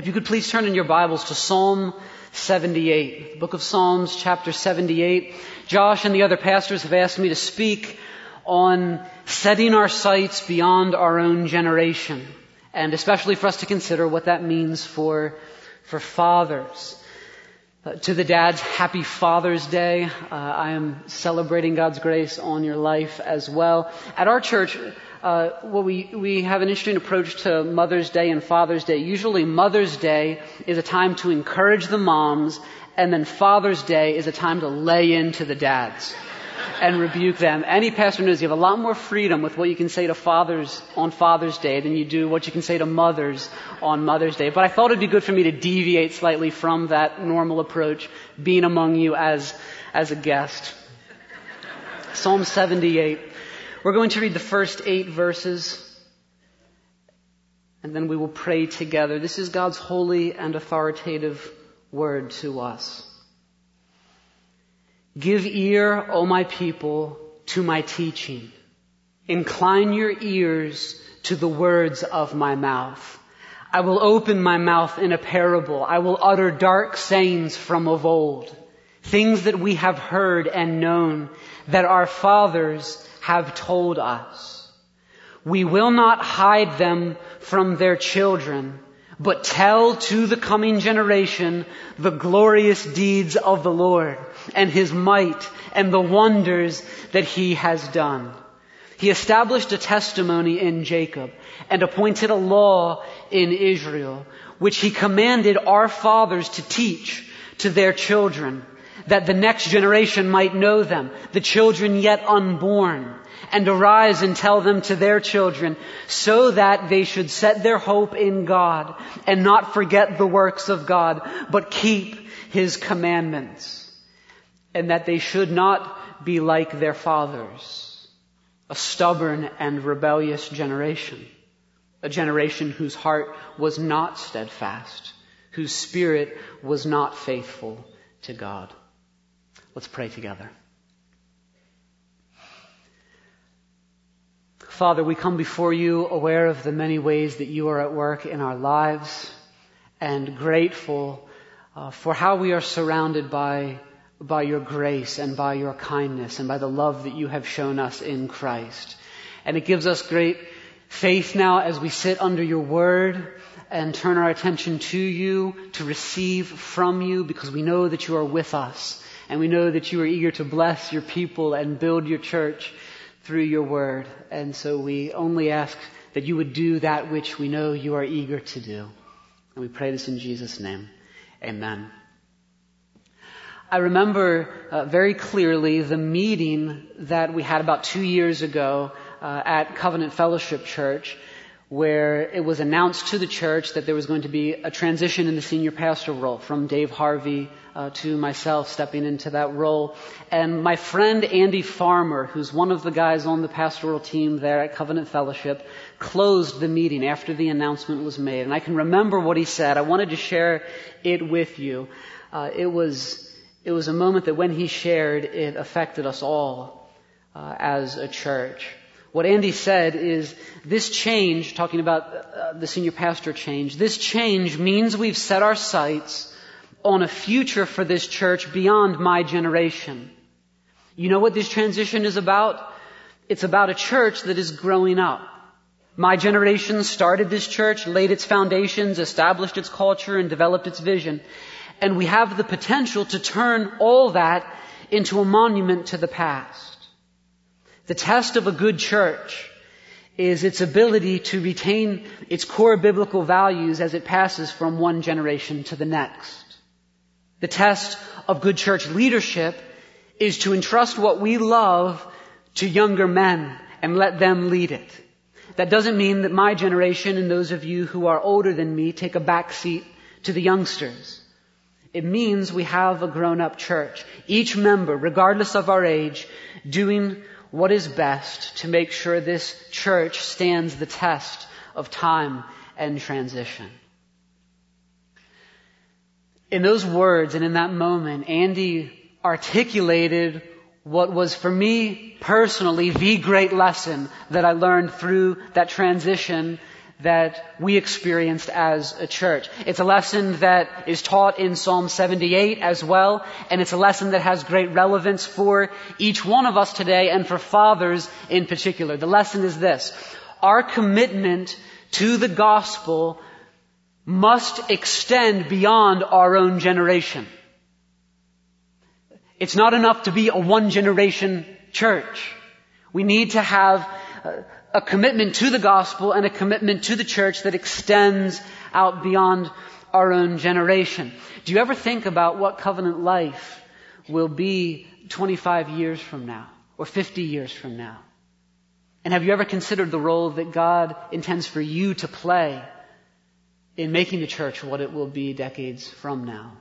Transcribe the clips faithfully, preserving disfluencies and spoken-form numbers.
If you could please turn in your Bibles to Psalm seventy-eight, the book of Psalms, chapter seventy-eight. Josh and the other pastors have asked me to speak on setting our sights beyond our own generation, and especially for us to consider what that means for, for fathers. Uh, to the dads, happy Father's Day. Uh, I am celebrating God's grace on your life as well. At our church, uh, well, we, we have an interesting approach to Mother's Day and Father's Day. Usually Mother's Day is a time to encourage the moms, and then Father's Day is a time to lay into the dads and rebuke them. Any pastor knows you have a lot more freedom with what you can say to fathers on Father's Day than you do what you can say to mothers on Mother's Day. But I thought it'd be good for me to deviate slightly from that normal approach, being among you as, as a guest. Psalm seventy-eight. We're going to read the first eight verses, and then we will pray together. This is God's holy and authoritative word to us. Give ear, O my people, to my teaching. Incline your ears to the words of my mouth. I will open my mouth in a parable. I will utter dark sayings from of old, things that we have heard and known, that our fathers have told us. We will not hide them from their children, but tell to the coming generation the glorious deeds of the Lord and His might and the wonders that He has done. He established a testimony in Jacob and appointed a law in Israel, which He commanded our fathers to teach to their children, that the next generation might know them, the children yet unborn, and arise and tell them to their children, so that they should set their hope in God and not forget the works of God, but keep His commandments, and that they should not be like their fathers, a stubborn and rebellious generation, a generation whose heart was not steadfast, whose spirit was not faithful to God. Let's pray together. Father, we come before you aware of the many ways that you are at work in our lives, and grateful uh, for how we are surrounded by, by your grace and by your kindness and by the love that you have shown us in Christ. And it gives us great faith now as we sit under your word and turn our attention to you, to receive from you, because we know that you are with us, and we know that you are eager to bless your people and build your church through your word. And so we only ask that you would do that which we know you are eager to do. And we pray this in Jesus' name. Amen. I remember uh, very clearly the meeting that we had about two years ago uh, at Covenant Fellowship Church, where it was announced to the church that there was going to be a transition in the senior pastor role from Dave Harvey uh, to myself stepping into that role. And my friend Andy Farmer, who's one of the guys on the pastoral team there at Covenant Fellowship, closed the meeting after the announcement was made. And I can remember what he said. I wanted to share it with you. Uh, it was it was a moment that when he shared, it affected us all uh, as a church. What Andy said is, this change, talking about uh, the senior pastor change, this change means we've set our sights on a future for this church beyond my generation. You know what this transition is about? It's about a church that is growing up. My generation started this church, laid its foundations, established its culture, and developed its vision. And we have the potential to turn all that into a monument to the past. The test of a good church is its ability to retain its core biblical values as it passes from one generation to the next. The test of good church leadership is to entrust what we love to younger men and let them lead it. That doesn't mean that my generation and those of you who are older than me take a back seat to the youngsters. It means we have a grown-up church, each member, regardless of our age, doing what is best to make sure this church stands the test of time and transition. In those words and in that moment, Andy articulated what was for me personally the great lesson that I learned through that transition that we experienced as a church. It's a lesson that is taught in Psalm seventy-eight as well, and it's a lesson that has great relevance for each one of us today and for fathers in particular. The lesson is this: our commitment to the gospel must extend beyond our own generation. It's not enough to be a one-generation church. We need to have a commitment to the gospel and a commitment to the church that extends out beyond our own generation. Do you ever think about what covenant life will be twenty-five years from now or fifty years from now? And have you ever considered the role that God intends for you to play in making the church what it will be decades from now?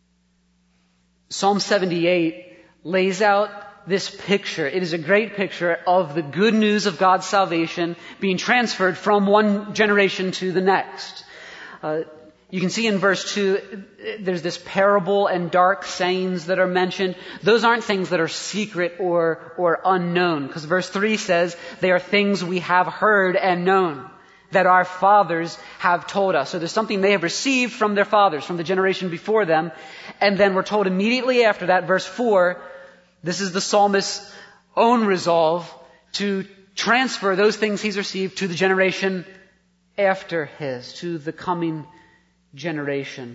Psalm seventy-eight lays out this picture. It is a great picture of the good news of God's salvation being transferred from one generation to the next. Uh, you can see in verse two, there's this parable and dark sayings that are mentioned. Those aren't things that are secret or, or unknown, because verse three says they are things we have heard and known, that our fathers have told us. So there's something they have received from their fathers, from the generation before them. And then we're told immediately after that, verse four, this is the psalmist's own resolve to transfer those things he's received to the generation after his, to the coming generation.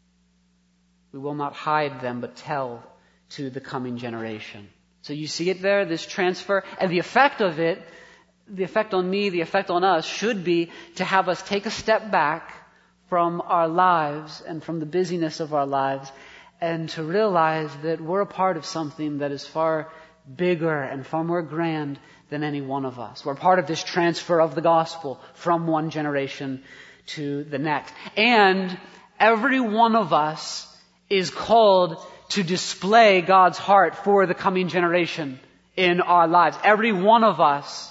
We will not hide them, but tell to the coming generation. So you see it there, this transfer, and the effect of it, the effect on me, the effect on us should be to have us take a step back from our lives and from the busyness of our lives, and to realize that we're a part of something that is far bigger and far more grand than any one of us. We're part of this transfer of the gospel from one generation to the next. And every one of us is called to display God's heart for the coming generation in our lives. Every one of us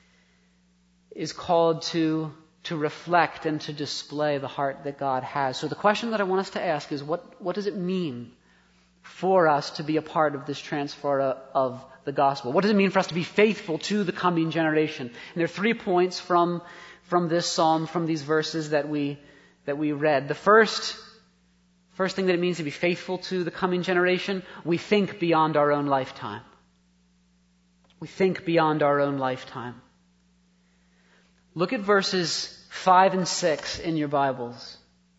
is called to to reflect and to display the heart that God has. So the question that I want us to ask is, what, what does it mean for us to be a part of this transfer of the gospel? What does it mean for us to be faithful to the coming generation? And there are three points from, from this psalm, from these verses that we, that we read. The first, first thing that it means to be faithful to the coming generation, we think beyond our own lifetime. We think beyond our own lifetime. Look at verses five and six in your Bibles.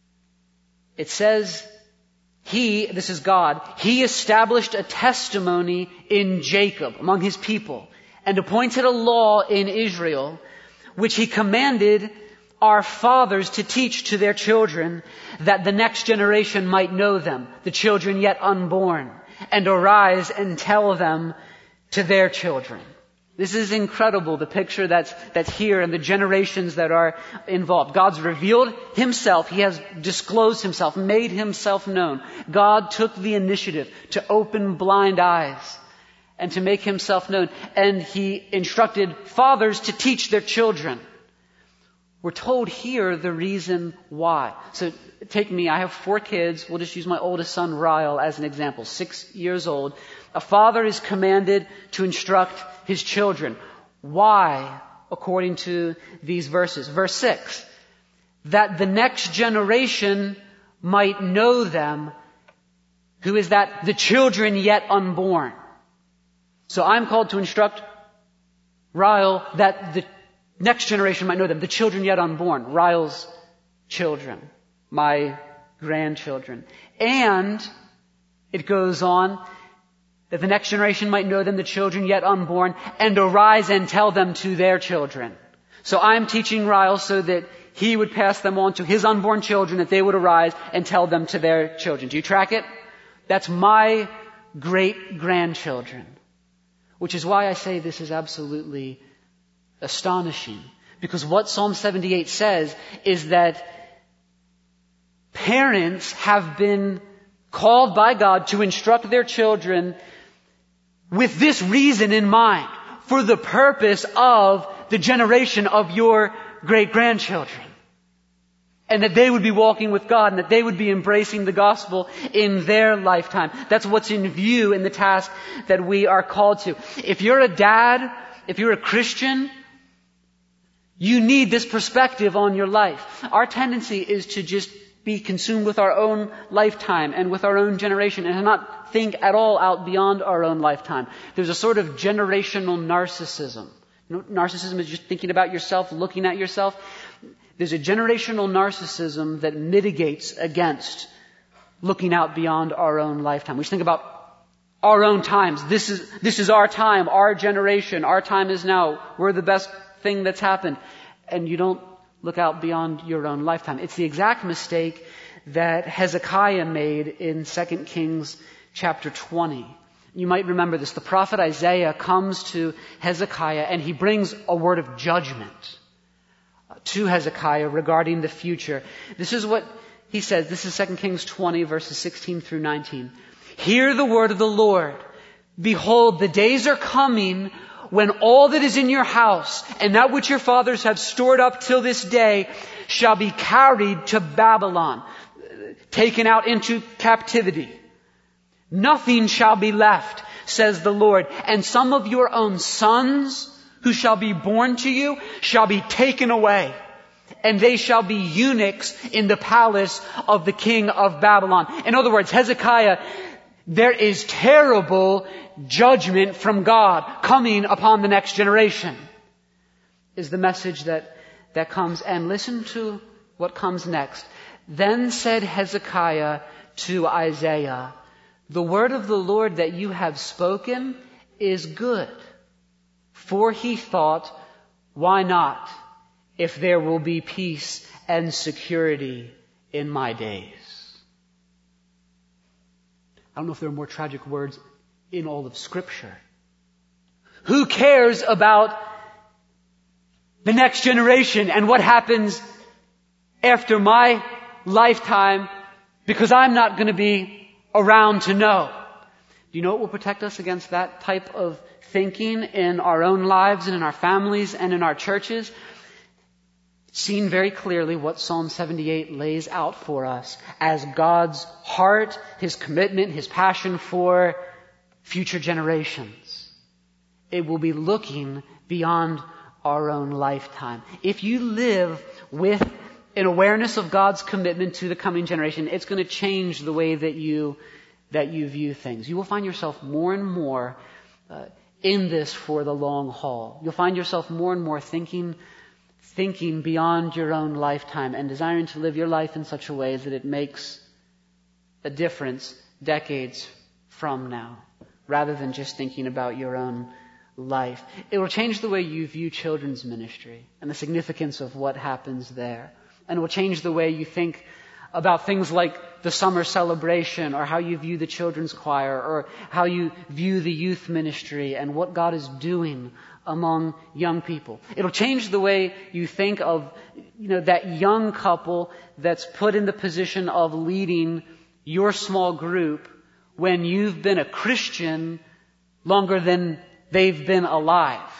It says, He, this is God, He established a testimony in Jacob among His people and appointed a law in Israel, which He commanded our fathers to teach to their children, that the next generation might know them, the children yet unborn, and arise and tell them to their children. This is incredible, the picture that's, that's here and the generations that are involved. God's revealed Himself. He has disclosed Himself, made Himself known. God took the initiative to open blind eyes and to make Himself known. And He instructed fathers to teach their children. We're told here the reason why. So take me, I have four kids. We'll just use my oldest son, Ryle, as an example. Six years old. A father is commanded to instruct his children. Why? According to these verses. Verse six. That the next generation might know them. Who is that? The children yet unborn. So I'm called to instruct Ryle that the next generation might know them. The children yet unborn. Ryle's children. My grandchildren. And it goes on, that the next generation might know them, the children yet unborn, and arise and tell them to their children. So I'm teaching Ryle so that he would pass them on to his unborn children, that they would arise and tell them to their children. Do you track it? That's my great-grandchildren. Which is why I say this is absolutely astonishing. Because what Psalm seventy-eight says is that parents have been called by God to instruct their children with this reason in mind, for the purpose of the generation of your great-grandchildren. And that they would be walking with God, and that they would be embracing the gospel in their lifetime. That's what's in view in the task that we are called to. If you're a dad, if you're a Christian, You need this perspective on your life. Our tendency is to just be consumed with our own lifetime and with our own generation and to not think at all out beyond our own lifetime. There's a sort of generational narcissism. You know, narcissism is just thinking about yourself, looking at yourself. There's a generational narcissism that mitigates against looking out beyond our own lifetime. We should think about our own times. This is, this is our time, our generation. Our time is now. We're the best thing that's happened. And you don't look out beyond your own lifetime. It's the exact mistake that Hezekiah made in Second Kings chapter twenty. You might remember this. The prophet Isaiah comes to Hezekiah and he brings a word of judgment to Hezekiah regarding the future. This is what he says. This is Second Kings twenty, verses sixteen through nineteen. Hear the word of the Lord. Behold, the days are coming when all that is in your house and that which your fathers have stored up till this day shall be carried to Babylon, taken out into captivity. Nothing shall be left, says the Lord. And some of your own sons who shall be born to you shall be taken away, and they shall be eunuchs in the palace of the king of Babylon. In other words, Hezekiah, there is terrible judgment from God coming upon the next generation, is the message that, that comes. And listen to what comes next. Then said Hezekiah to Isaiah, the word of the Lord that you have spoken is good. For he thought, why not, if there will be peace and security in my days? I don't know if there are more tragic words in all of Scripture. Who cares about the next generation and what happens after my lifetime, because I'm not going to be around to know? Do you know what will protect us against that type of thinking in our own lives and in our families and in our churches? Seen very clearly what Psalm seventy-eight lays out for us as God's heart, His commitment, His passion for future generations. It will be looking beyond our own lifetime. If you live with an awareness of God's commitment to the coming generation, it's going to change the way that you that you view things. You will find yourself more and more uh, in this for the long haul. You'll find yourself more and more thinking thinking beyond your own lifetime and desiring to live your life in such a way that it makes a difference decades from now, rather than just thinking about your own life. It will change the way you view children's ministry and the significance of what happens there. And it will change the way you think about things like the summer celebration, or how you view the children's choir, or how you view the youth ministry and what God is doing among young people. It'll change the way you think of, you know, that young couple that's put in the position of leading your small group when you've been a Christian longer than they've been alive.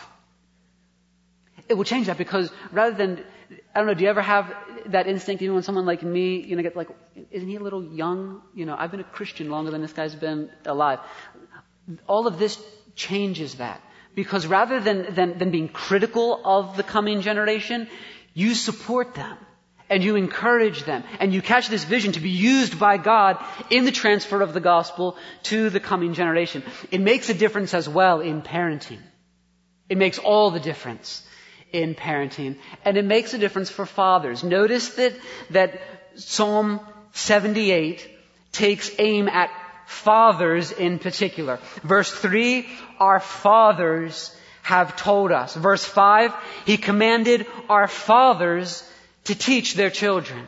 It will change that, because rather than, I don't know, do you ever have that instinct, even when someone like me, you know, gets like, isn't he a little young? You know, I've been a Christian longer than this guy's been alive. All of this changes that. Because rather than, than, than being critical of the coming generation, you support them and you encourage them and you catch this vision to be used by God in the transfer of the gospel to the coming generation. It makes a difference as well in parenting. It makes all the difference in parenting. And it makes a difference for fathers. Notice that, that Psalm seventy-eight takes aim at fathers in particular. Verse three, our fathers have told us. Verse five, He commanded our fathers to teach their children.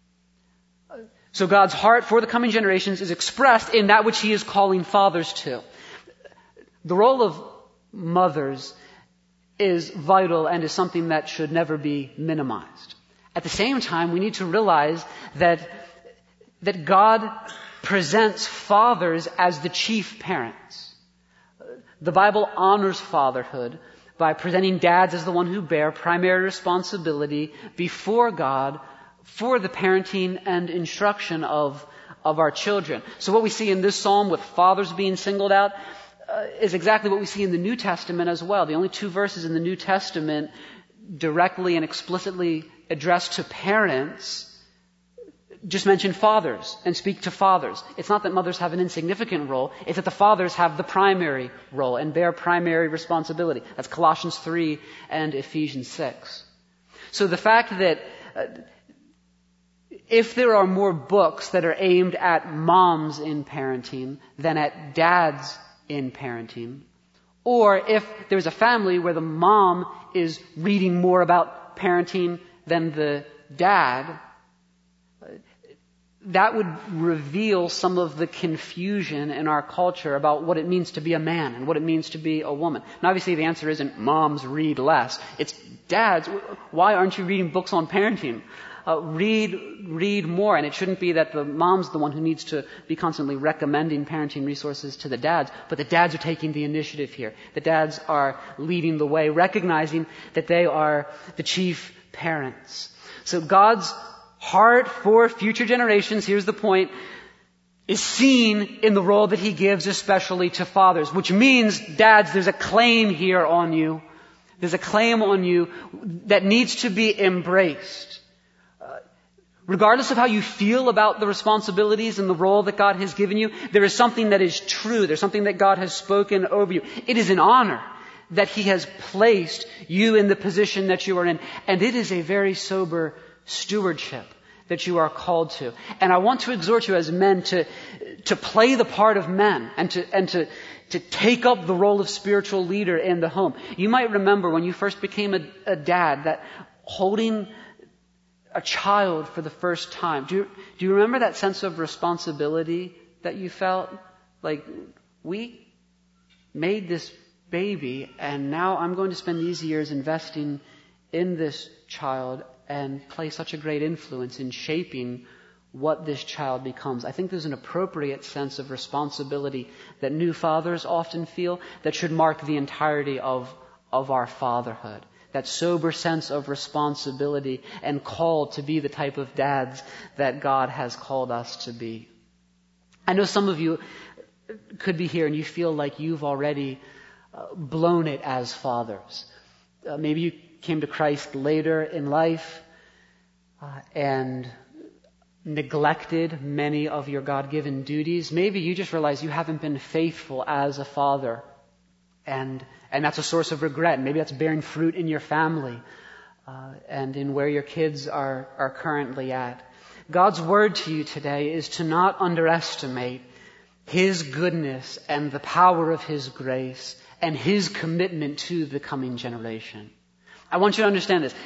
So God's heart for the coming generations is expressed in that which He is calling fathers to. The role of mothers is vital and is something that should never be minimized. At the same time, we need to realize that, that God presents fathers as the chief parents. The Bible honors fatherhood by presenting dads as the one who bear primary responsibility before God for the parenting and instruction of, of our children. So what we see in this psalm with fathers being singled out uh, is exactly what we see in the New Testament as well. The only two verses in the New Testament directly and explicitly addressed to parents just mention fathers and speak to fathers. It's not that mothers have an insignificant role. It's that the fathers have the primary role and bear primary responsibility. That's Colossians three and Ephesians six. So the fact that uh, if there are more books that are aimed at moms in parenting than at dads in parenting, or if there's a family where the mom is reading more about parenting than the dad, that would reveal some of the confusion in our culture about what it means to be a man and what it means to be a woman. And obviously the answer isn't moms read less. It's dads, why aren't you reading books on parenting? Uh, read, read more. And it shouldn't be that the mom's the one who needs to be constantly recommending parenting resources to the dads, but the dads are taking the initiative here. The dads are leading the way, recognizing that they are the chief parents. So God's heart for future generations, here's the point, is seen in the role that He gives especially to fathers, which means, dads, there's a claim here on you. There's a claim on you that needs to be embraced. Uh, regardless of how you feel about the responsibilities and the role that God has given you, there is something that is true. There's something that God has spoken over you. It is an honor that He has placed you in the position that you are in. And it is a very sober stewardship that you are called to. And I want to exhort you as men to, to play the part of men and to, and to, to take up the role of spiritual leader in the home. You might remember when you first became a, a dad that holding a child for the first time. Do you, do you remember that sense of responsibility that you felt? Like, we made this baby and now I'm going to spend these years investing in this child and play such a great influence in shaping what this child becomes. I think there's an appropriate sense of responsibility that new fathers often feel that should mark the entirety of, of our fatherhood. That sober sense of responsibility and call to be the type of dads that God has called us to be. I know some of you could be here and you feel like you've already uh, blown it as fathers. Uh, maybe you came to Christ later in life uh, and neglected many of your God-given duties. Maybe you just realize you haven't been faithful as a father, and and that's a source of regret. Maybe that's bearing fruit in your family uh, and in where your kids are are currently at. God's word to you today is to not underestimate His goodness and the power of His grace and His commitment to the coming generation. I want you to understand this.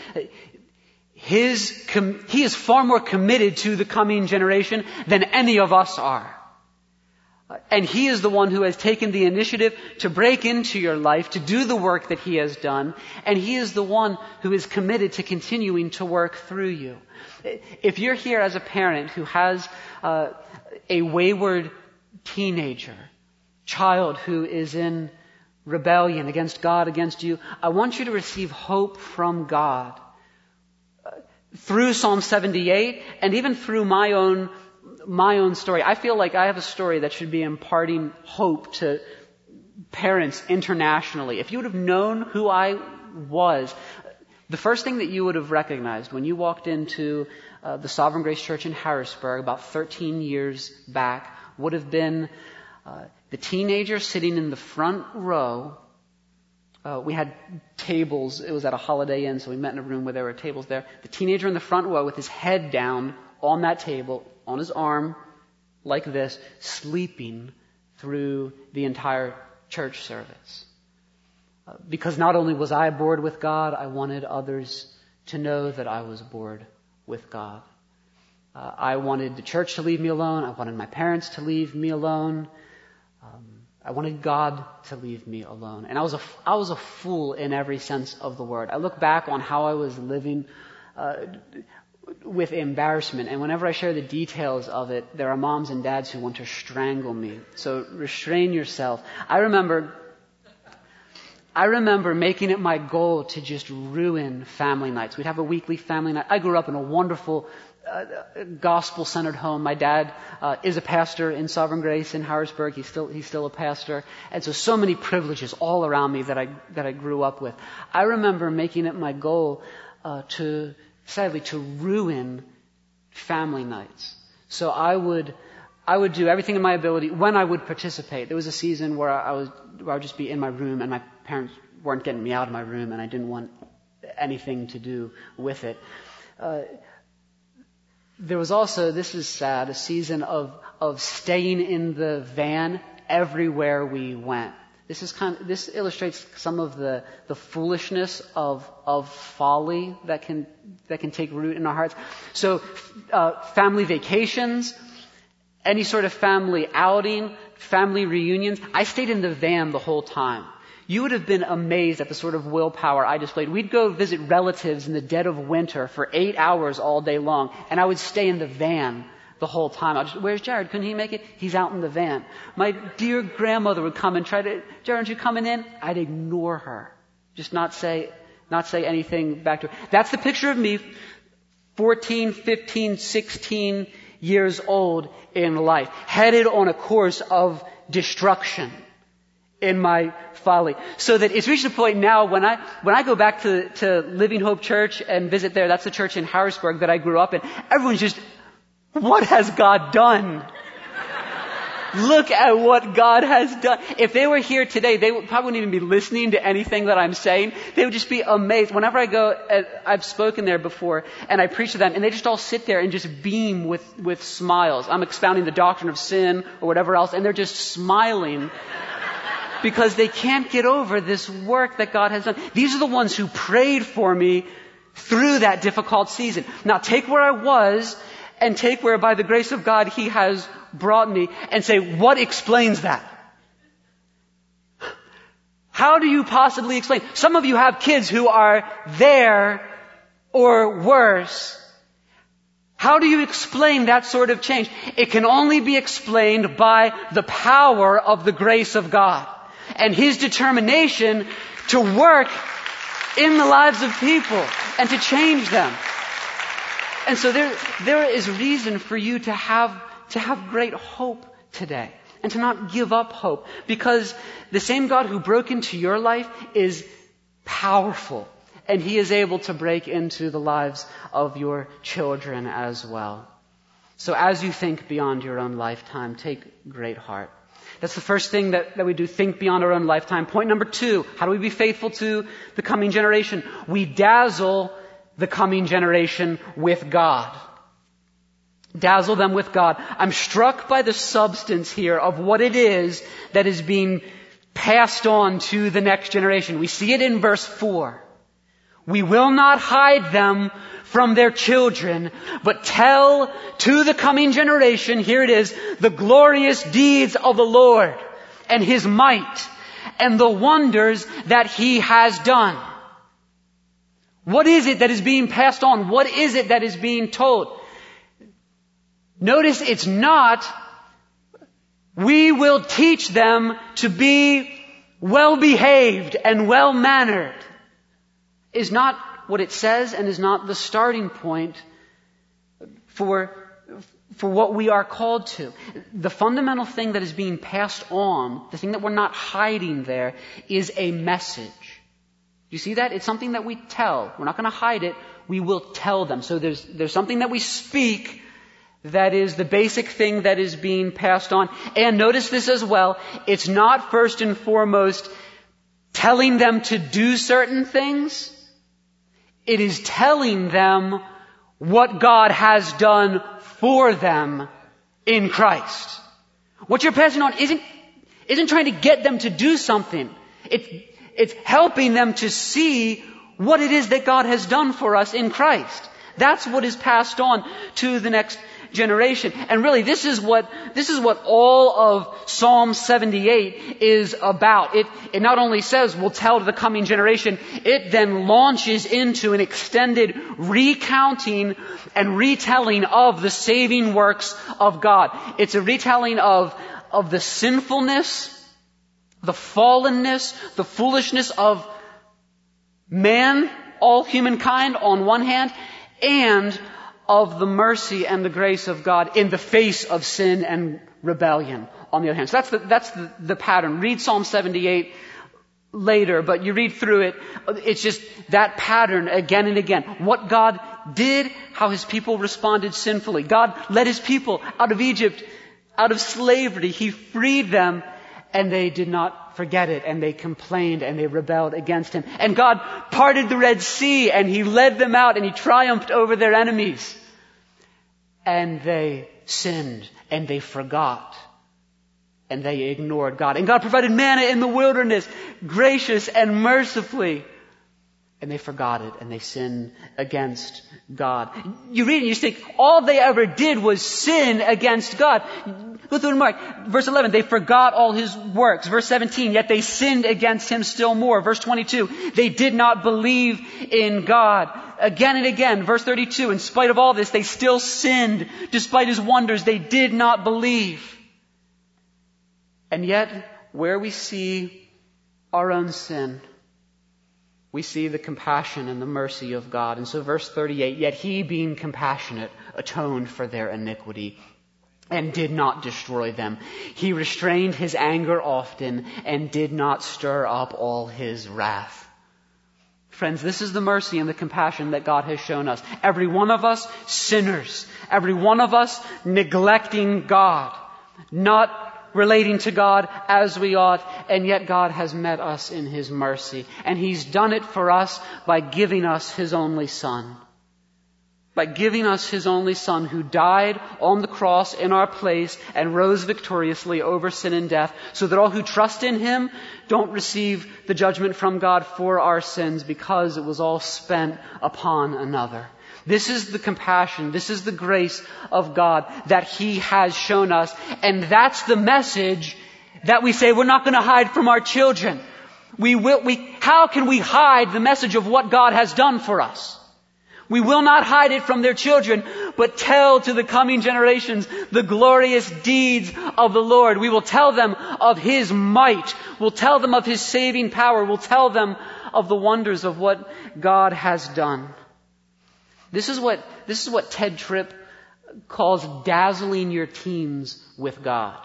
His, com- he is far more committed to the coming generation than any of us are. And He is the one who has taken the initiative to break into your life, to do the work that He has done. And He is the one who is committed to continuing to work through you. If you're here as a parent who has uh, a wayward teenager, child who is in rebellion against God, against you, I want you to receive hope from God uh, through Psalm seventy-eight and even through my own my own story. I feel like I have a story that should be imparting hope to parents internationally. If you would have known who I was, the first thing that you would have recognized when you walked into uh, the Sovereign Grace Church in Harrisburg about thirteen years back would have been uh, the teenager sitting in the front row. Uh, we had tables. It was at a Holiday Inn, so we met in a room where there were tables there. The teenager in the front row with his head down on that table, on his arm, like this, sleeping through the entire church service. Uh, because not only was I bored with God, I wanted others to know that I was bored with God. Uh, I wanted the church to leave me alone. I wanted my parents to leave me alone. Um, I wanted God to leave me alone. And I was a, I was a fool in every sense of the word. I look back on how I was living uh, with embarrassment. And whenever I share the details of it, there are moms and dads who want to strangle me. So restrain yourself. I remember, I remember making it my goal to just ruin family nights. We'd have a weekly family night. I grew up in a wonderful a gospel-centered home. My dad uh, is a pastor in Sovereign Grace in Harrisburg. He's still he's still a pastor, and so so many privileges all around me that I that I grew up with. I remember making it my goal uh, to sadly to ruin family nights. So I would I would do everything in my ability when I would participate. There was a season where I was where I would just be in my room, and my parents weren't getting me out of my room, and I didn't want anything to do with it. Uh, there was also, this is sad, a season of of staying in the van everywhere we went. This is kind of, this illustrates some of the the foolishness of of folly that can that can take root in our hearts. So, uh, family vacations, any sort of family outing, family reunions. I stayed in the van the whole time. You would have been amazed at the sort of willpower I displayed. We'd go visit relatives in the dead of winter for eight hours all day long, and I would stay in the van the whole time. I'd just, where's Jared? Couldn't he make it? He's out in the van. My dear grandmother would come and try to, Jared, aren't you coming in? I'd ignore her. Just not say, not say anything back to her. That's the picture of me, fourteen, fifteen, sixteen years old in life, headed on a course of destruction in my folly. So that it's reached a point now when I when I go back to, to Living Hope Church and visit there, that's the church in Harrisburg that I grew up in, everyone's just, what has God done? Look at what God has done. If they were here today, they would, probably wouldn't even be listening to anything that I'm saying. They would just be amazed. Whenever I go, I've spoken there before, and I preach to them, and they just all sit there and just beam with, with smiles. I'm expounding the doctrine of sin or whatever else, and they're just smiling because they can't get over this work that God has done. These are the ones who prayed for me through that difficult season. Now take where I was and take where by the grace of God He has brought me and say, what explains that? How do you possibly explain? Some of you have kids who are there or worse. How do you explain that sort of change? It can only be explained by the power of the grace of God and His determination to work in the lives of people and to change them. And so there, there is reason for you to have, to have great hope today and to not give up hope, because the same God who broke into your life is powerful, and He is able to break into the lives of your children as well. So as you think beyond your own lifetime, take great heart. That's the first thing that, that we do, think beyond our own lifetime. Point number two, how do we be faithful to the coming generation? We dazzle the coming generation with God. Dazzle them with God. I'm struck by the substance here of what it is that is being passed on to the next generation. We see it in verse four. We will not hide them from their children, but tell to the coming generation, here it is, the glorious deeds of the Lord and His might and the wonders that He has done. What is it that is being passed on? What is it that is being told? Notice it's not, we will teach them to be well-behaved and well-mannered. Is not what it says, and is not the starting point for, for what we are called to. The fundamental thing that is being passed on, the thing that we're not hiding there, is a message. You see that? It's something that we tell. We're not going to hide it. We will tell them. So there's, there's something that we speak that is the basic thing that is being passed on. And notice this as well. It's not first and foremost telling them to do certain things. It is telling them what God has done for them in Christ. What you're passing on isn't, isn't trying to get them to do something. It's, it's helping them to see what it is that God has done for us in Christ. That's what is passed on to the next generation. And really, this is what, this is what all of Psalm seventy-eight is about. It, it not only says, we'll tell to the coming generation, it then launches into an extended recounting and retelling of the saving works of God. It's a retelling of, of the sinfulness, the fallenness, the foolishness of man, all humankind on one hand, and of the mercy and the grace of God in the face of sin and rebellion, on the other hand. So that's the, that's the, the pattern. Read Psalm seventy-eight later, but you read through it, it's just that pattern again and again. What God did, how His people responded sinfully. God led His people out of Egypt, out of slavery. He freed them, and they did not forget it, and they complained, and they rebelled against Him. And God parted the Red Sea, and He led them out, and He triumphed over their enemies. And they sinned, and they forgot, and they ignored God. And God provided manna in the wilderness, gracious and mercifully. And they forgot it, and they sinned against God. You read it and you think, all they ever did was sin against God. Go through and mark. Verse eleven, they forgot all His works. Verse seventeen, yet they sinned against Him still more. Verse twenty-two, they did not believe in God. Again and again, verse thirty-two, in spite of all this, they still sinned. Despite His wonders, they did not believe. And yet, where we see our own sin, we see the compassion and the mercy of God. And so verse thirty-eight, yet He, being compassionate, atoned for their iniquity and did not destroy them. He restrained His anger often and did not stir up all His wrath. Friends, this is the mercy and the compassion that God has shown us. Every one of us sinners. Every one of us neglecting God. Not relating to God as we ought, and yet God has met us in His mercy. And He's done it for us by giving us His only Son. By giving us His only Son, who died on the cross in our place and rose victoriously over sin and death, so that all who trust in Him don't receive the judgment from God for our sins, because it was all spent upon another. This is the compassion, this is the grace of God that He has shown us. And that's the message that we say we're not going to hide from our children. We will, we, how can we hide the message of what God has done for us? We will not hide it from their children, but tell to the coming generations the glorious deeds of the Lord. We will tell them of His might. We'll tell them of His saving power. We'll tell them of the wonders of what God has done. This is what, this is what Ted Tripp calls dazzling your teens with God.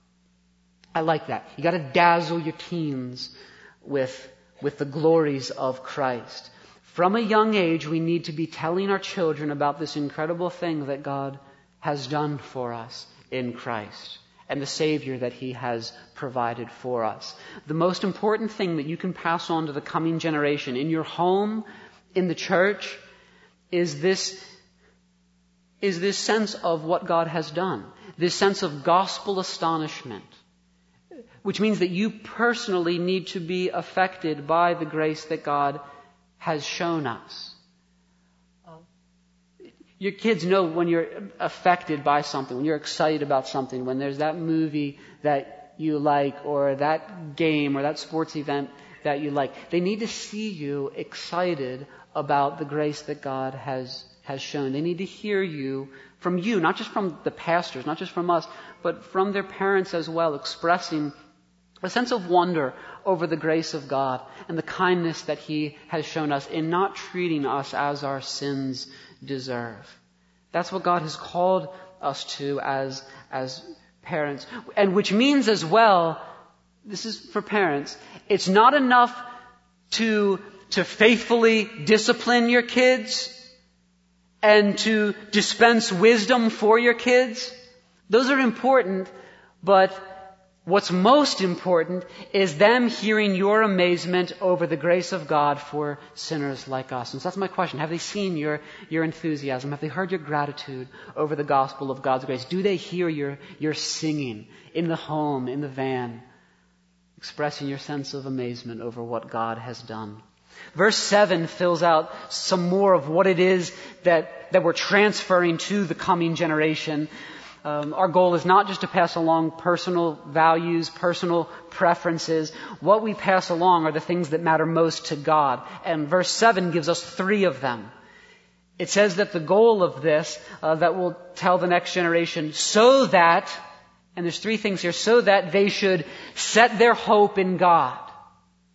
I like that. You gotta dazzle your teens with, with the glories of Christ. From a young age, we need to be telling our children about this incredible thing that God has done for us in Christ and the Savior that He has provided for us. The most important thing that you can pass on to the coming generation in your home, in the church, is this, is this sense of what God has done. This sense of gospel astonishment. Which means that you personally need to be affected by the grace that God has shown us. Your kids know when you're affected by something, when you're excited about something, when there's that movie that you like, or that game, or that sports event that you like. They need to see you excited about the grace that God has, has shown. They need to hear you, from you, not just from the pastors, not just from us, but from their parents as well, expressing a sense of wonder over the grace of God and the kindness that He has shown us in not treating us as our sins deserve. That's what God has called us to as, as parents. And which means as well, this is for parents, it's not enough to, to faithfully discipline your kids and to dispense wisdom for your kids. Those are important, but what's most important is them hearing your amazement over the grace of God for sinners like us. And so that's my question. Have they seen your, your enthusiasm? Have they heard your gratitude over the gospel of God's grace? Do they hear your, your singing in the home, in the van, expressing your sense of amazement over what God has done? Verse seven fills out some more of what it is that, that we're transferring to the coming generation. Um, our goal is not just to pass along personal values, personal preferences. What we pass along are the things that matter most to God. And verse seven gives us three of them. It says that the goal of this, uh, that will tell the next generation, so that, and there's three things here, so that they should set their hope in God.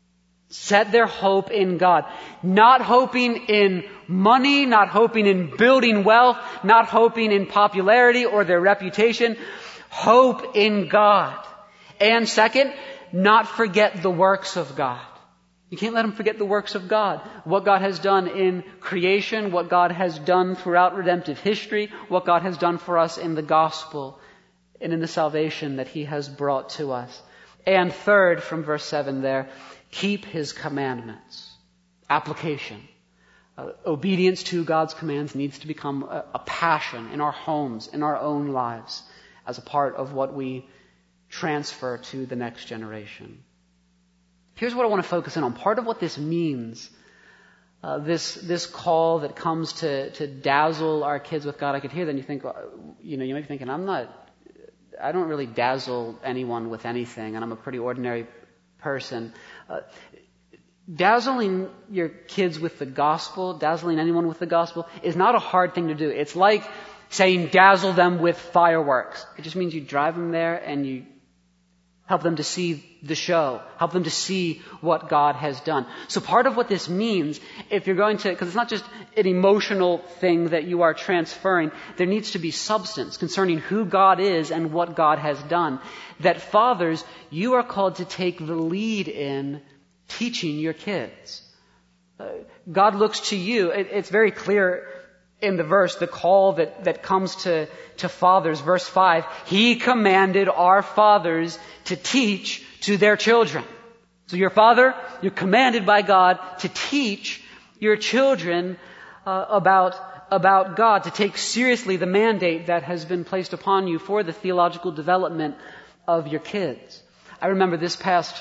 Set their hope in God. Not hoping in money, not hoping in building wealth, not hoping in popularity or their reputation. Hope in God. And second, not forget the works of God. You can't let them forget the works of God. What God has done in creation, what God has done throughout redemptive history, what God has done for us in the gospel and in the salvation that He has brought to us. And third, from verse seven there, keep His commandments. Application. Uh, obedience to God's commands needs to become a, a passion in our homes, in our own lives, as a part of what we transfer to the next generation. Here's what I want to focus in on. Part of what this means, uh, this this call that comes to to dazzle our kids with God. I could hear that and you think, you know, you might be thinking, I'm not, I don't really dazzle anyone with anything, and I'm a pretty ordinary person. Uh, dazzling your kids with the gospel, dazzling anyone with the gospel, is not a hard thing to do. It's like saying dazzle them with fireworks. It just means you drive them there and you help them to see the show. Help them to see what God has done. So part of what this means, if you're going to, because it's not just an emotional thing that you are transferring, there needs to be substance concerning who God is and what God has done. That fathers, you are called to take the lead in teaching your kids. Uh, God looks to you. It, it's very clear in the verse, the call that, that comes to, to fathers. Verse five, He commanded our fathers to teach to their children. So your father, you're commanded by God to teach your children uh, about, about God, to take seriously the mandate that has been placed upon you for the theological development of your kids. I remember this past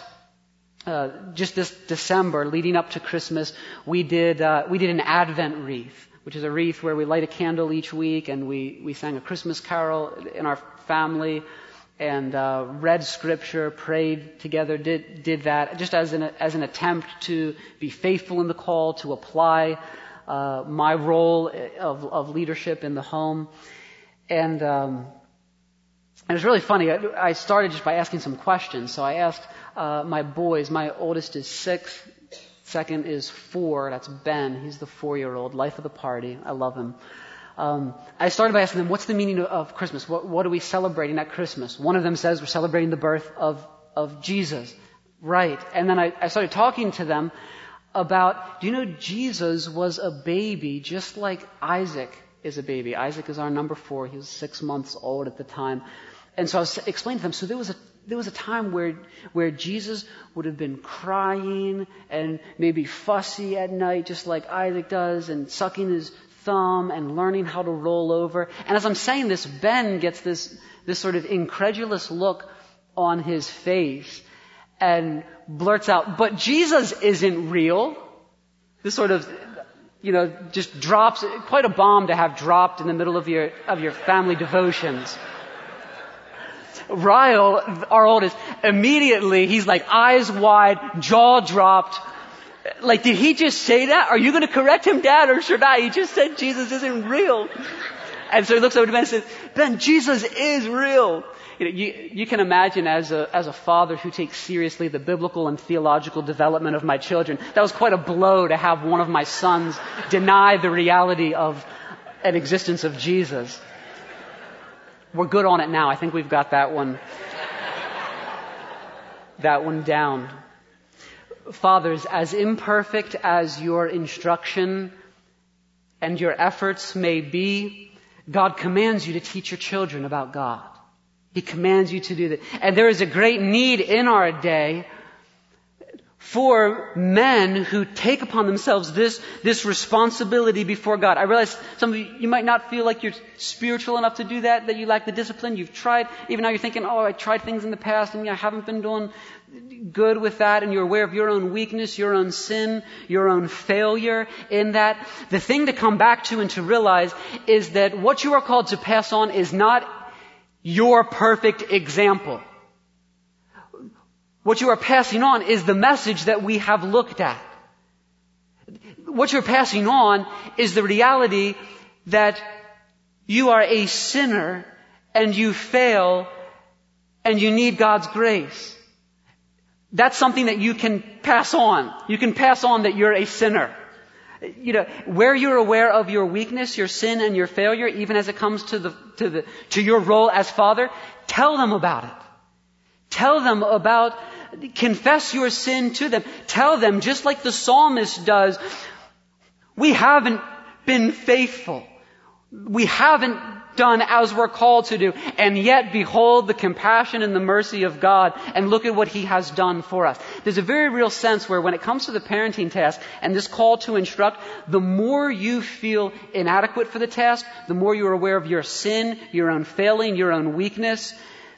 uh, just this December, leading up to Christmas, we did uh, we did an Advent wreath, which is a wreath where we light a candle each week and we, we sang a Christmas carol in our family and uh, read Scripture, prayed together, did did that just as an as an attempt to be faithful in the call, to apply uh, my role of of leadership in the home. And um, and it was really funny. I, I started just by asking some questions. So I asked uh, my boys. My oldest is six. Second is four. That's Ben. He's the four-year-old, life of the party. I love him. Um, I started by asking them, what's the meaning of Christmas? What, what are we celebrating at Christmas? One of them says we're celebrating the birth of, of Jesus. Right. And then I, I started talking to them about, do you know Jesus was a baby just like Isaac is a baby? Isaac is our number four. He was six months old at the time. And so I was explaining to them, so there was a There was a time where where Jesus would have been crying and maybe fussy at night, just like Isaac does, and sucking his thumb and learning how to roll over. And as I'm saying this, Ben gets this this sort of incredulous look on his face and blurts out, "But Jesus isn't real." This sort of, you know, just drops, quite a bomb to have dropped in the middle of your of your family devotions. Ryle, our oldest, immediately, he's like eyes wide, jaw dropped. Like, did he just say that? Are you going to correct him, Dad, or should I? He just said Jesus isn't real. And so he looks over to Ben and says, Ben, Jesus is real. You know, you, you can imagine as a, as a father who takes seriously the biblical and theological development of my children, that was quite a blow to have one of my sons deny the reality of an existence of Jesus. We're good on it now. I think we've got that one, that one down. Fathers, as imperfect as your instruction and your efforts may be, God commands you to teach your children about God. He commands you to do that. And there is a great need in our day for men who take upon themselves this, this responsibility before God. I realize some of you, you might not feel like you're spiritual enough to do that, that you lack the discipline. You've tried, even now you're thinking, oh, I tried things in the past and I haven't been doing good with that, and you're aware of your own weakness, your own sin, your own failure in that. The thing to come back to and to realize is that what you are called to pass on is not your perfect example. What you are passing on is the message that we have looked at. What you're passing on is the reality that you are a sinner and you fail and you need God's grace. That's something that you can pass on. You can pass on that you're a sinner. You know, where you're aware of your weakness, your sin, and your failure, even as it comes to the, to the, to your role as father, tell them about it. Tell them about, confess your sin to them. Tell them, just like the psalmist does, we haven't been faithful. We haven't done as we're called to do. And yet, behold the compassion and the mercy of God, and look at what He has done for us. There's a very real sense where when it comes to the parenting task and this call to instruct, the more you feel inadequate for the task, the more you're aware of your sin, your own failing, your own weakness,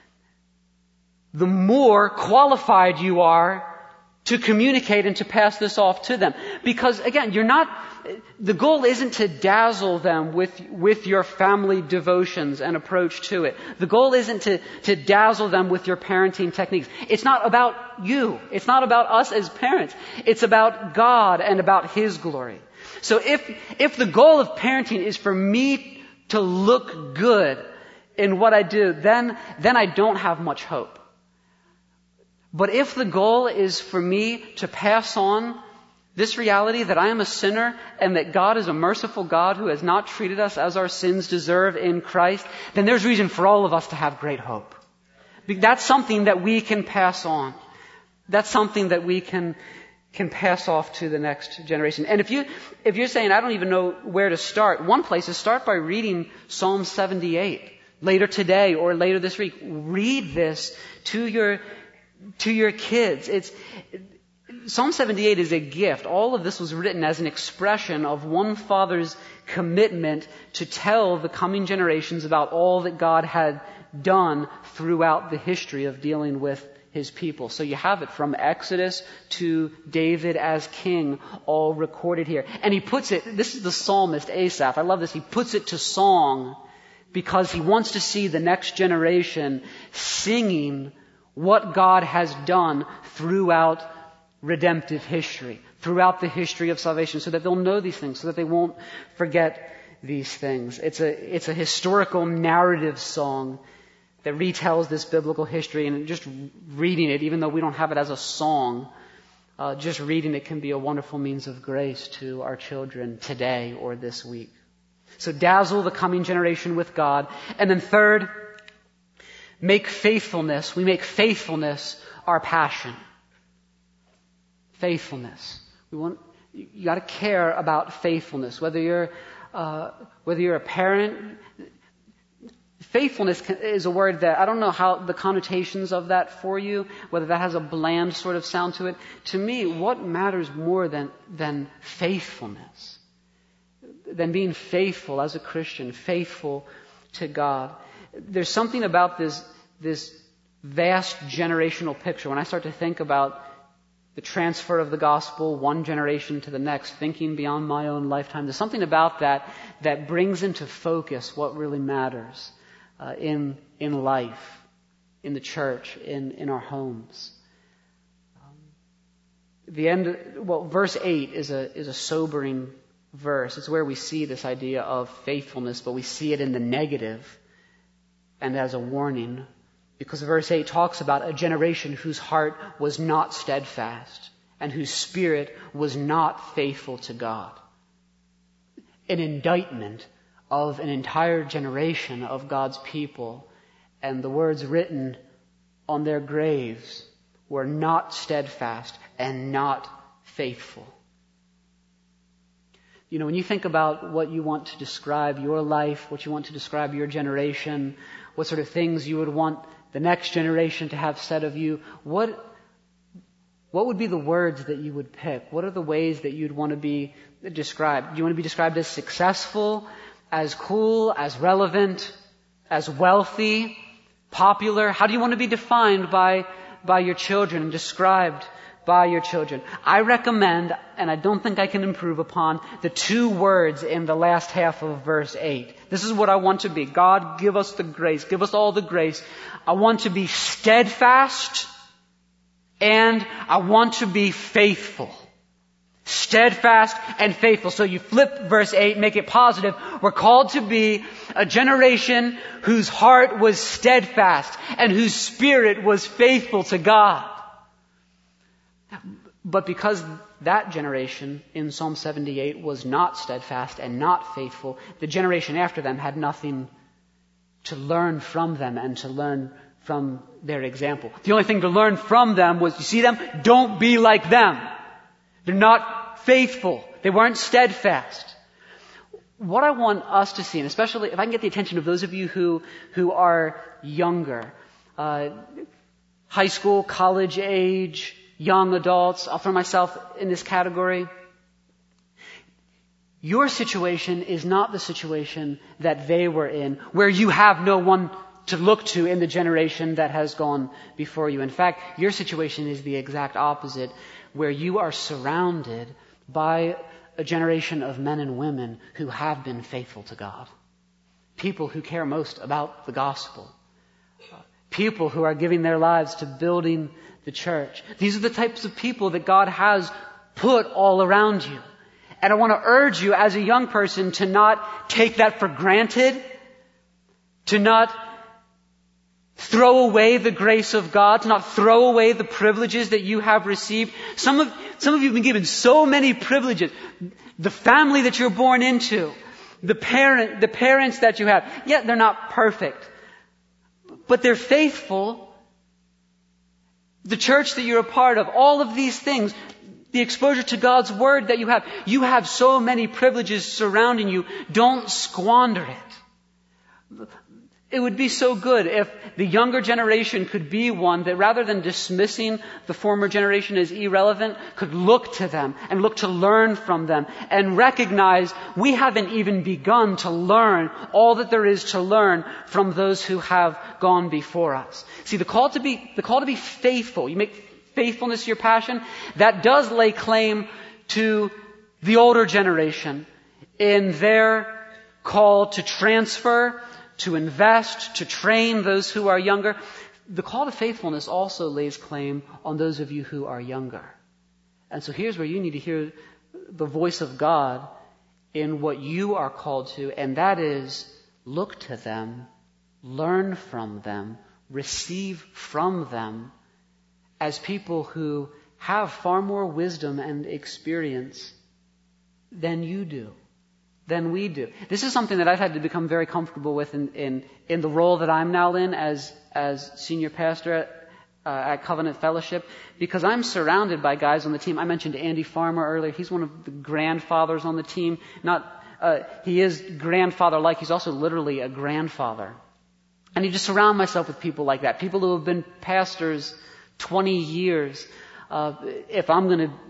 the more qualified you are to communicate and to pass this off to them. Because again, you're not, the goal isn't to dazzle them with, with your family devotions and approach to it. The goal isn't to, to dazzle them with your parenting techniques. It's not about you. It's not about us as parents. It's about God and about His glory. So if, if the goal of parenting is for me to look good in what I do, then, then I don't have much hope. But if the goal is for me to pass on this reality that I am a sinner and that God is a merciful God who has not treated us as our sins deserve in Christ, then there's reason for all of us to have great hope. That's something that we can pass on. That's something that we can can pass off to the next generation. And if you if you're saying, I don't even know where to start, one place is start by reading Psalm seventy-eight later today or later this week. Read this to your to your kids. It's Psalm seventy-eight is a gift. All of this was written as an expression of one father's commitment to tell the coming generations about all that God had done throughout the history of dealing with His people. So you have it from Exodus to David as king, all recorded here. And he puts it, this is the psalmist Asaph, I love this, he puts it to song because he wants to see the next generation singing what God has done throughout redemptive history, throughout the history of salvation, so that they'll know these things, so that they won't forget these things. It's a, it's a historical narrative song that retells this biblical history, and just reading it, even though we don't have it as a song, uh, just reading it can be a wonderful means of grace to our children today or this week. So dazzle the coming generation with God. And then third, make faithfulness, we make faithfulness our passion. Faithfulness. We want, you got to care about faithfulness. Whether you're, uh, whether you're a parent, faithfulness is a word that I don't know how the connotations of that for you, whether that has a bland sort of sound to it. To me, what matters more than, than faithfulness? Than being faithful as a Christian, faithful to God. There's something about this, this vast generational picture. When I start to think about the transfer of the gospel one generation to the next, thinking beyond my own lifetime, there's something about that that brings into focus what really matters uh, in in life, in the church, in, in our homes. Um, the end, well, verse eight is a is a sobering verse. It's where we see this idea of faithfulness, but we see it in the negative and as a warning. Because verse eight talks about a generation whose heart was not steadfast and whose spirit was not faithful to God. An indictment of an entire generation of God's people, and the words written on their graves were not steadfast and not faithful. You know, when you think about what you want to describe your life, what you want to describe your generation, what sort of things you would want the next generation to have said of you, what what would be the words that you would pick? What are the ways that you'd want to be described? Do you want to be described as successful, as cool, as relevant, as wealthy, popular? How do you want to be defined by by your children and described by your children? I recommend, and I don't think I can improve upon, the two words in the last half of verse eight. This is what I want to be. God, give us the grace. Give us all the grace. I want to be steadfast, and I want to be faithful. Steadfast and faithful. So you flip verse eight, make it positive. We're called to be a generation whose heart was steadfast and whose spirit was faithful to God. But because that generation in Psalm seventy-eight was not steadfast and not faithful, the generation after them had nothing to learn from them and to learn from their example. The only thing to learn from them was, you see them? Don't be like them. They're not faithful. They weren't steadfast. What I want us to see, and especially if I can get the attention of those of you who, who are younger, uh, high school, college age, young adults, I'll throw myself in this category. Your situation is not the situation that they were in, where you have no one to look to in the generation that has gone before you. In fact, your situation is the exact opposite, where you are surrounded by a generation of men and women who have been faithful to God. People who care most about the gospel. People who are giving their lives to building the church. These are the types of people that God has put all around you. And I want to urge you as a young person to not take that for granted, to not throw away the grace of God, to not throw away the privileges that you have received. Some of, some of you have been given so many privileges. The family that you're born into, the parent, the parents that you have. Yet they're not perfect, but they're faithful. The church that you're a part of, all of these things, the exposure to God's Word that you have. You have so many privileges surrounding you. Don't squander it. It would be so good if the younger generation could be one that, rather than dismissing the former generation as irrelevant, could look to them and look to learn from them and recognize we haven't even begun to learn all that there is to learn from those who have gone before us. See, the call to be, the call to be faithful, you make faithfulness your passion, that does lay claim to the older generation in their call to transfer, to invest, to train those who are younger. The call to faithfulness also lays claim on those of you who are younger. And so here's where you need to hear the voice of God in what you are called to, and that is, look to them, learn from them, receive from them as people who have far more wisdom and experience than you do. Than we do. This is something that I've had to become very comfortable with in, in, in the role that I'm now in as, as senior pastor at, uh, at Covenant Fellowship, because I'm surrounded by guys on the team. I mentioned Andy Farmer earlier. He's one of the grandfathers on the team. Not, uh, he is grandfather-like. He's also literally a grandfather. And you just surround myself with people like that. People who have been pastors twenty years. Uh, if I'm going to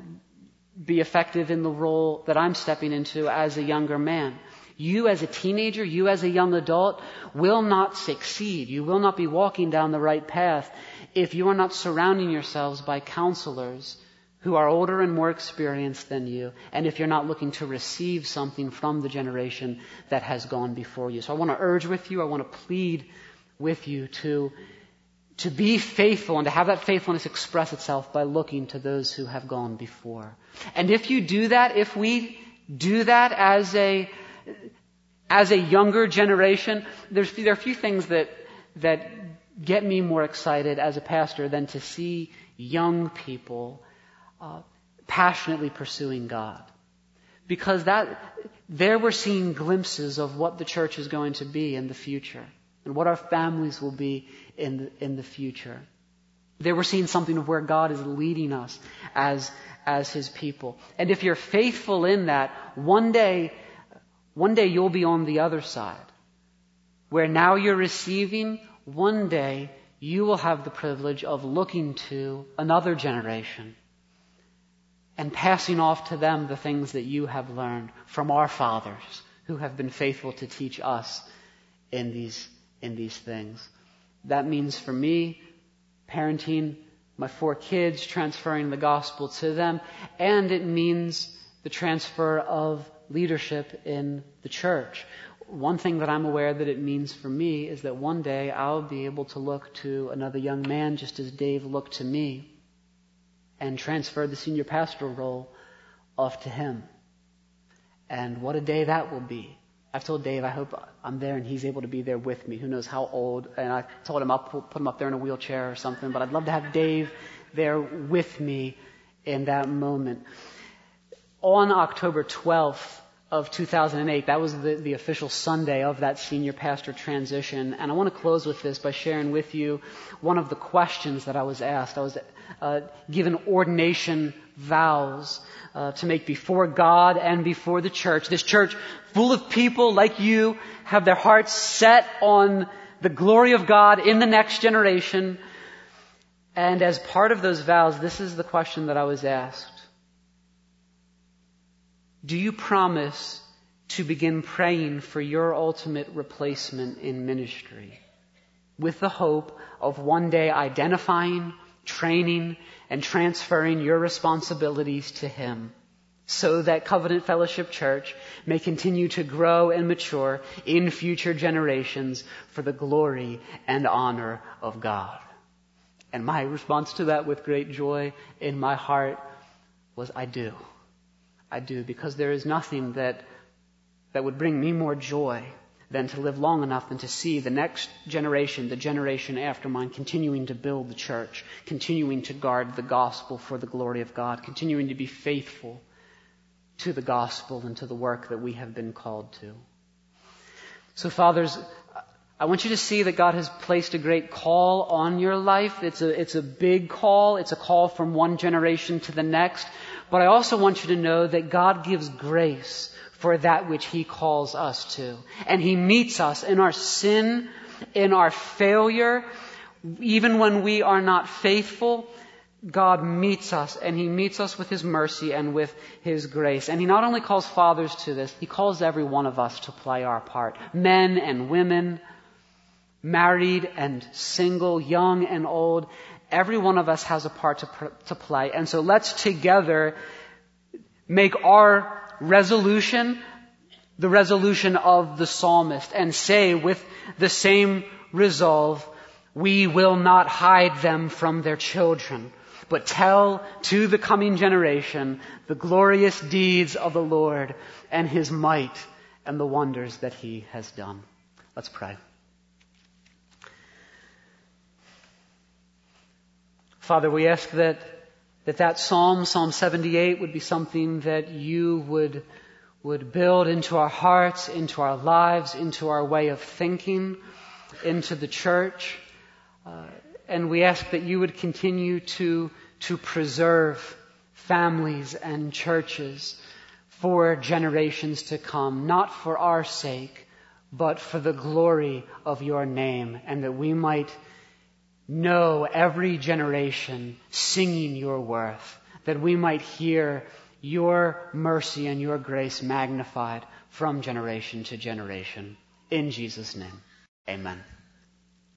be effective in the role that I'm stepping into as a younger man. You as a teenager, you as a young adult will not succeed. You will not be walking down the right path if you are not surrounding yourselves by counselors who are older and more experienced than you, and if you're not looking to receive something from the generation that has gone before you. So I want to urge with you, I want to plead with you to To be faithful and to have that faithfulness express itself by looking to those who have gone before. And if you do that, if we do that as a as a younger generation, there's there are a few things that that get me more excited as a pastor than to see young people uh, passionately pursuing God, because that there we're seeing glimpses of what the church is going to be in the future. And what our families will be in the, in the future. There we're seeing something of where God is leading us as, as His people. And if you're faithful in that, one day, one day you'll be on the other side. Where now you're receiving, one day you will have the privilege of looking to another generation and passing off to them the things that you have learned from our fathers who have been faithful to teach us in these in these things. That means for me, parenting my four kids, transferring the gospel to them, and it means the transfer of leadership in the church. One thing that I'm aware that it means for me is that one day I'll be able to look to another young man just as Dave looked to me and transfer the senior pastoral role off to him. And what a day that will be. I've told Dave I hope I'm there and he's able to be there with me. Who knows how old. And I told him I'll put him up there in a wheelchair or something. But I'd love to have Dave there with me in that moment. On October twelfth of two thousand eight, that was the, the official Sunday of that senior pastor transition. And I want to close with this by sharing with you one of the questions that I was asked. I was uh, given ordination vows uh, to make before God and before the church. This church full of people like you have their hearts set on the glory of God in the next generation. And as part of those vows, this is the question that I was asked. Do you promise to begin praying for your ultimate replacement in ministry with the hope of one day identifying, training, and transferring your responsibilities to Him so that Covenant Fellowship Church may continue to grow and mature in future generations for the glory and honor of God? And my response to that with great joy in my heart was, I do. I do, because there is nothing that that would bring me more joy than to live long enough and to see the next generation, the generation after mine, continuing to build the church, continuing to guard the gospel for the glory of God, continuing to be faithful to the gospel and to the work that we have been called to. So, fathers, I want you to see that God has placed a great call on your life. It's a, it's a big call. It's a call from one generation to the next. But I also want you to know that God gives grace for that which He calls us to. And He meets us in our sin, in our failure. Even when we are not faithful, God meets us, and He meets us with His mercy and with His grace. And He not only calls fathers to this, He calls every one of us to play our part. Men and women, married and single, young and old. Every one of us has a part to, pr- to play. And so let's together make our resolution the resolution of the psalmist and say with the same resolve, we will not hide them from their children, but tell to the coming generation the glorious deeds of the Lord and His might and the wonders that He has done. Let's pray. Father, we ask that, that that psalm, Psalm seventy-eight, would be something that You would, would build into our hearts, into our lives, into our way of thinking, into the church. Uh, and we ask that You would continue to, to preserve families and churches for generations to come, not for our sake, but for the glory of Your name, and that we might know every generation singing Your worth, that we might hear Your mercy and Your grace magnified from generation to generation. In Jesus' name, amen.